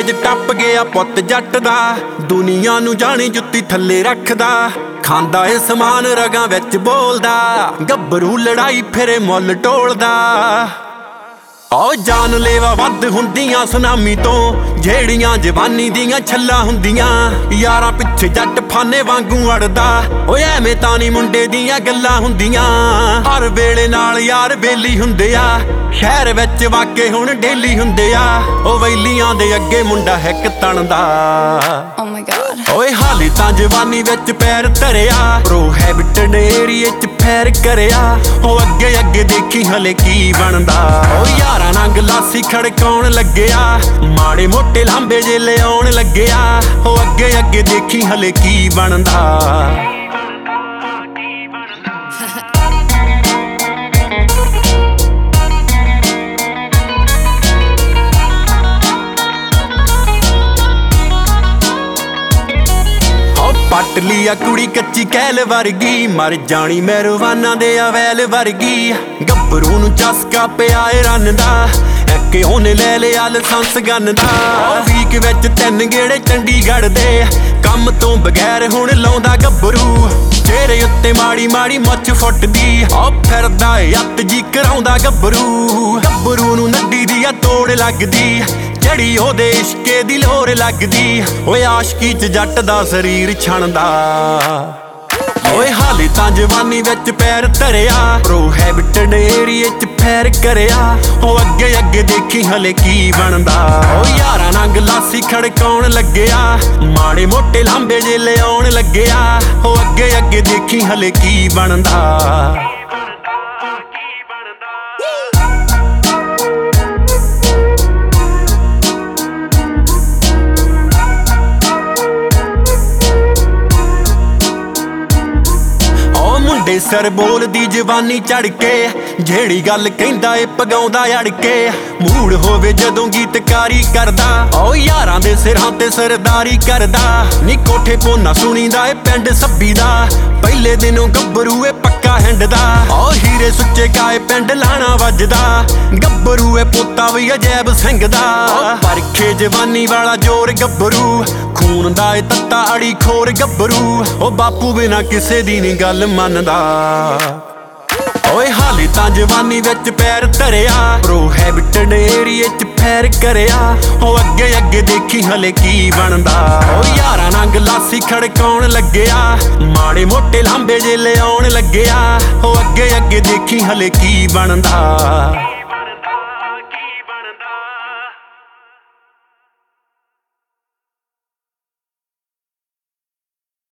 Stage ਟੱਪ ਗਿਆ ਪੁੱਤ ਜੱਟ ਦਾ, ਦੁਨੀਆ ਨੂੰ ਜਾਣੀ ਜੁੱਤੀ ਥੱਲੇ ਰੱਖਦਾ, ਖਾਂਦਾ ਏ ਸਮਾਨ ਰਗਾਂ ਵਿੱਚ ਬੋਲਦਾ, ਗੱਭਰੂ ਲੜਾਈ ਫਿਰੇ ਮੁੱਲ ਟੋਲਦਾ। ਓ ਜਾਨਲੇਵਾ ਵੱਧ ਹੁੰਦੀਆਂ ਸੁਨਾਮੀ ਤੋਂ, ਜਿਹੜੀਆਂ ਜਵਾਨੀ ਦੀਆਂ ਛੱਲਾਂ ਹੁੰਦੀਆਂ, ਯਾਰਾਂ ਪਿੱਛੇ ਜੱਟ ਫਾਨੇ ਵਾਂਗੂ ਅੜਦਾ, ਓਏ ਐਵੇਂ ਤਾਂ ਨੀ ਮੁੰਡੇ ਦੀਆਂ ਗੱਲਾਂ ਹੁੰਦੀਆਂ। ਹਰ ਵੇਲੇ ਨਾਲ ਯਾਰ ਬੇਲੀ ਹੁੰਦੇ ਆ, ਸ਼ਹਿਰ ਵਿੱਚ ਵਾਕੇ ਹੁਣ ਡੇਲੀ ਹੁੰਦੇ ਆ, ਓ ਵੈਲੀਆਂ ਦੇ ਅੱਗੇ ਮੁੰਡਾ ਹਿੱਕ ਤਣਦਾ। Oh my God। ਓਏ ਹਾਲੇ ਤਾਂ ਜਵਾਨੀ ਵਿੱਚ ਪੈਰ ਧਰਿਆ, ਪ੍ਰੋ ਹੈਬਿਟ ਏਰੀਏ ਚ ਫੈਰ ਕਰਿਆ, ਓ ਅੱਗੇ ਅੱਗੇ ਦੇਖੀ ਹਲੇ ਕੀ ਬਣਦਾ। ਓ ਯਾਰਾਂ ਨਾਲ ਗਲਾਸੀ ਖੜਕਾਉਣ ਲੱਗਿਆ, ਮਾੜੇ ਮੋਟੇ ਲਾਂਬੇ ਜੇ ਲਿਆਉਣ ਲੱਗਿਆ, ਓ ਅੱਗੇ ਅੱਗੇ ਦੇਖੀ ਹਲੇ ਕੀ ਬਣਦਾ। ਪੱਟ ਲਿਆ ਕੁੜੀ ਕੱਚੀ ਕੈਲ ਵਰਗੀ, ਮਰ ਜਾਣੀ ਮਹਿਰਵਾਨਾਂ ਦੇ ਅਵੈਲ ਵਰਗੀ, ਗੱਭਰੂ ਨੂੰ ਚਸਕਾ ਪਿਆ ਏ ਰਨ ਦਾ, ਇੱਕ ਉਹਨੇ ਲੈ ਲਿਆ ਲਾਇਸੈਂਸ ਗਨ ਦਾ। ਵੀਕ ਵਿੱਚ 3 ਗੇੜੇ ਚੰਡੀਗੜ੍ਹ ਦੇ, ਕੰਮ ਤੋਂ ਬਗੈਰ ਹੁਣ ਲਾਉਂਦਾ ਗੱਭਰੂ, ਚਿਹਰੇ ਉੱਤੇ ਮਾੜੀ ਮਾੜੀ ਮੁੱਛ ਫੁੱਟਦੀ, ਓ ਫਿਰਦਾ ਏ ਅੱਤ ਜੀ ਕਰਾਉਂਦਾ ਗੱਭਰੂ। ਗੱਭਰੂ ਨੂੰ ਨੱਡੀ ਦੀ ਆ ਤੋੜ ਲੱਗਦੀ, ਜੜੀ ਉਹਦੇ ਇਸ਼ਕੇ ਦੀ ਲੋਰ ਲੱਗਦੀ, ਓਏ ਆਸ਼ਕੀ ਚ ਜੱਟ ਦਾ ਸਰੀਰ ਛਣਦਾ। ਓਏ ਹਾਲੇ ਤਾਂ ਜਵਾਨੀ ਵਿੱਚ ਪੈਰ ਧਰਿਆ, ਪ੍ਰੋ ਹੈਬਿਟ ਏਰੀਏ ਚ ਫੈਰ ਕਰਿਆ, ਓ ਅੱਗੇ ਅੱਗੇ ਦੇਖੀ ਹਲੇ ਕੀ ਬਣਦਾ। ਓ ਯਾਰਾਂ ਨਾਲ ਗਲਾਸੀ ਖੜਕਾਉਣ ਲੱਗਿਆ, ਮਾੜੇ ਮੋਟੇ ਲਾਂਬੇ ਜੇ ਲਿਆਉਣ ਲੱਗਿਆ, ਓ ਅੱਗੇ ਅੱਗੇ ਦੇਖੀ ਹਲੇ ਕੀ ਬਣਦਾ। ਮੁੰਡੇ ਸਰ ਬੋਲਦੀ ਜਵਾਨੀ ਚੜ ਕੇ, ਜਿਹੜੀ ਗੱਲ ਕਹਿੰਦਾ ਏ ਪਗਾਉਂਦਾ ਅੜ ਕੇ, ਮੂਡ ਹੋਵੇ ਜਦੋਂ ਗੀਤਕਾਰੀ ਕਰਦਾ, ਓ ਯਾਰਾਂ ਦੇ ਸਿਰਾਂ ਤੇ ਸਰਦਾਰੀ ਕਰਦਾ, ਨੀ ਕੋਠੇ ਪੋਨਾ ਸੁਣੀਦਾ ਏ ਪਿੰਡ ਸੱਬੀ ਦਾ, ਪਹਿਲੇ ਦਿਨੋਂ ਗੱਭਰੂ ਏ ਪੱਕਾ ਹਿੰਡਦਾ, ਓ ਹੀਰੇ ਸੁੱਚੇ ਕਾਏ ਪਿੰਡ ਲਾਣਾ ਵੱਜਦਾ, ਗੱਭਰੂ ਏ ਪੋਤਾ ਵੀ ਅਜੈਬ ਸਿੰਘ ਦਾ, ਪਰਖੇ ਜਵਾਨੀ ਵਾਲਾ ਜੋਰ ਗੱਭਰੂ, ਖੂਨ ਦਾ ਏ ਤੱਤਾ ਅੜੀ ਖੋਰ ਗੱਭਰੂ, ਓ ਬਾਪੂ ਬਿਨਾ ਕਿਸੇ ਦੀ ਨੀ ਗੱਲ ਮੰਨਦਾ। ਓਏ ਹਾਲੇ ਤਾਂ ਜਵਾਨੀ ਵਿੱਚ ਪੈਰ ਧਰਿਆ, ਪ੍ਰੋ ਹੈਬਿਟ ਏਰੀਏ ਚ ਫੈਰ ਕਰਿਆ, ਓ ਅੱਗੇ ਅੱਗੇ ਦੇਖੀ ਹਲੇ ਕੀ ਬਣਦਾ। ਓ ਯਾਰਾਂ ਨਾਲ ਗਲਾਸੀ ਖੜਕਾਉਣ ਲੱਗਿਆ, ਮਾੜੇ ਮੋਟੇ ਲਾਂਬੇ ਜੇ ਲਿਆਉਣ ਲੱਗਿਆ, ਓ ਅੱਗੇ ਅੱਗੇ ਦੇਖੀ ਹਲੇ ਕੀ ਬਣਦਾ।